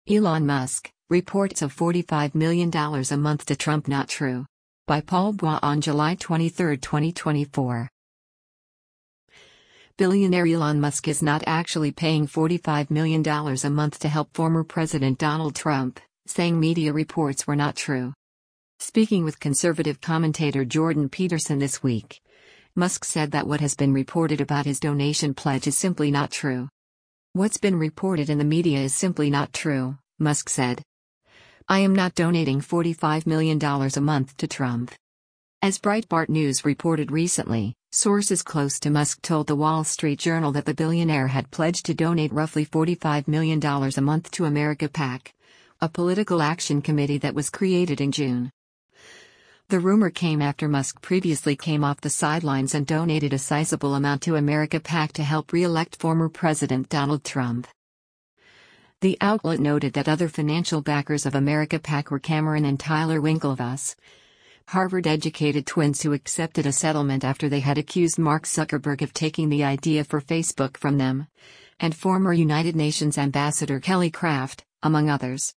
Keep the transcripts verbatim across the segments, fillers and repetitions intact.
Elon Musk, reports of forty-five million dollars a month to Trump not true. By Paul Bois on July twenty-third, twenty twenty-four. Billionaire Elon Musk is not actually paying forty-five million dollars a month to help former President Donald Trump, saying media reports were not true. Speaking with conservative commentator Jordan Peterson this week, Musk said that what has been reported about his donation pledge is simply not true. What's been reported in the media is simply not true, Musk said. I am not donating forty-five million dollars a month to Trump. As Breitbart News reported recently, sources close to Musk told the Wall Street Journal that the billionaire had pledged to donate roughly forty-five million dollars a month to America PAC, a political action committee that was created in June. The rumor came after Musk previously came off the sidelines and donated a sizable amount to America PAC to help re-elect former President Donald Trump. The outlet noted that other financial backers of America PAC were Cameron and Tyler Winklevoss, Harvard-educated twins who accepted a settlement after they had accused Mark Zuckerberg of taking the idea for Facebook from them, and former United Nations Ambassador Kelly Craft, among others.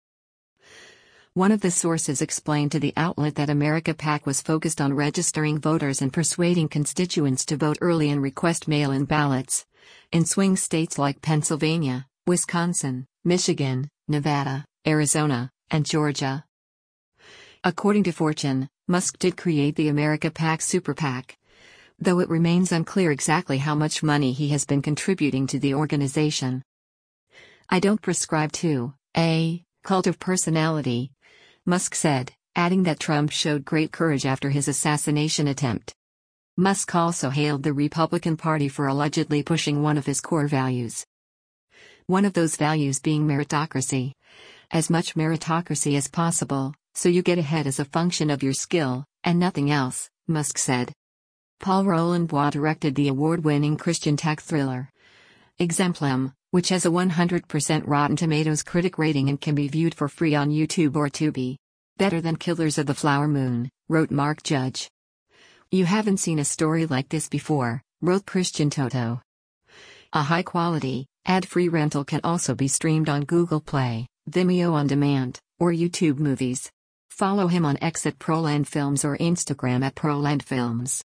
One of the sources explained to the outlet that America PAC was focused on registering voters and persuading constituents to vote early and request mail-in ballots in swing states like Pennsylvania, Wisconsin, Michigan, Nevada, Arizona, and Georgia. According to Fortune, Musk did create the America PAC Super PAC, though it remains unclear exactly how much money he has been contributing to the organization. I don't prescribe to a cult of personality, Musk said, adding that Trump showed great courage after his assassination attempt. Musk also hailed the Republican Party for allegedly pushing one of his core values. One of those values being meritocracy. As much meritocracy as possible, so you get ahead as a function of your skill, and nothing else, Musk said. Paul Roland Bois directed the award-winning Christian tech thriller Exemplum, which has a one hundred percent Rotten Tomatoes critic rating and can be viewed for free on YouTube or Tubi. Better than Killers of the Flower Moon, wrote Mark Judge. You haven't seen a story like this before, wrote Christian Toto. A high-quality, ad-free rental can also be streamed on Google Play, Vimeo On Demand, or YouTube Movies. Follow him on X at Proland Films or Instagram at Proland Films.